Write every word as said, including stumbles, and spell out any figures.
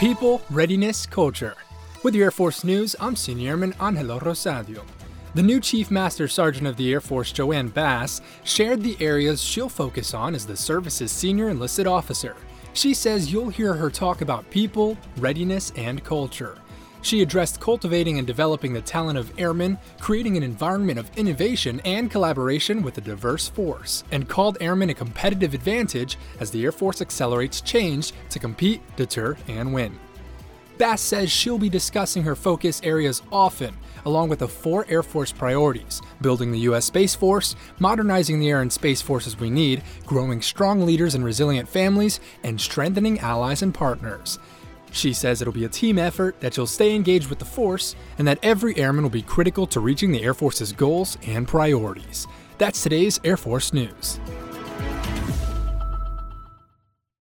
People, readiness, culture. With your Air Force News, I'm Senior Airman Angelo Rosadio. The new Chief Master Sergeant of the Air Force, Joanne Bass, shared the areas she'll focus on as the service's senior enlisted officer. She says you'll hear her talk about people, readiness, and culture. She addressed cultivating and developing the talent of airmen, creating an environment of innovation and collaboration with a diverse force, and called airmen a competitive advantage as the Air Force accelerates change to compete, deter, and win. Bass says she'll be discussing her focus areas often, along with the four Air Force priorities: building the U S Space Force, modernizing the air and space forces we need, growing strong leaders and resilient families, and strengthening allies and partners. She says it'll be a team effort, that you'll stay engaged with the force, and that every airman will be critical to reaching the Air Force's goals and priorities. That's today's Air Force News.